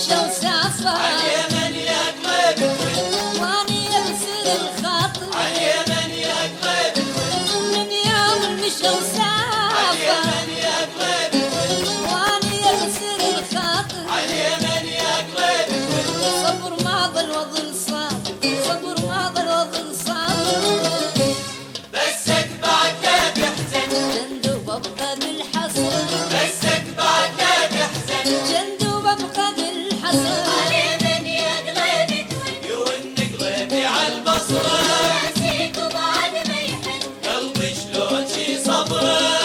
مشى وسافر عاليمن يا قلبي واني يبسر الخاطر عاليمن يا قلبي من يوم مشى وسافر عاليمن يا قلبي واني يبسر الخاطر عاليمن يا قلبي صبر ما ظل وظل صابر صبر ما ظل وظل صابر بسك بعد لا تحزن جندوب ابقى بالحصر بسك بعد لا تحزن جندوب ابقى بالحصر عاليمن يا قلبي يون قلبي عالبصرة ناسيك وبعد ما يحن قلبي شلون شي صبره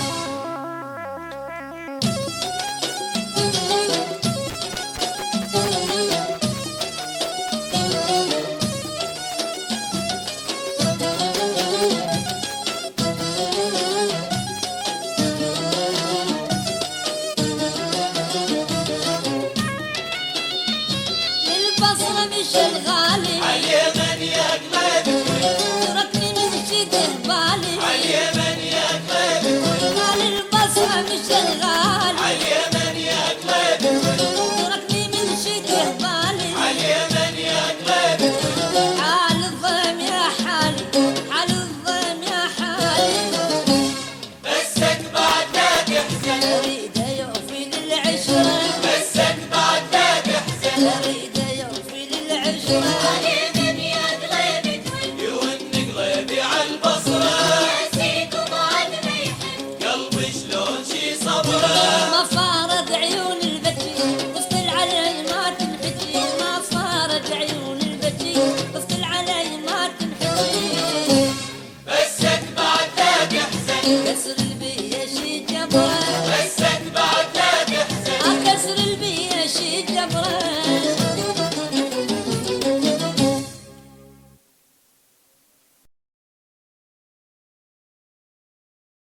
للبصرة مش الغالي عاليمن يا قلبي تركني من شده بالي عاليمن يا قلبي قال البصرة مش الغالي عاليمن يا قلبي تركني من شده بالي عاليمن يا قلبي حال الظلم يا حالي حال الظلم يا حالي بسك بعد لا تحزن اريد يوفي للعشرة بسك بعد لا تحزن اريد يوفي للعشرة عاليمن يا قلبي يون قلبي عالبصرة ناسيك وبعد ما يحن قلبي شلون شي صبره ما فارد عيون البكي تفصل علي ما تنحكي ما فارد عيون البكي تفصل علي ما تنحكي بسك بعد لا تحزن كسر البيا شي جبره بسك بعد لا تحزن كسر البيا شي جبره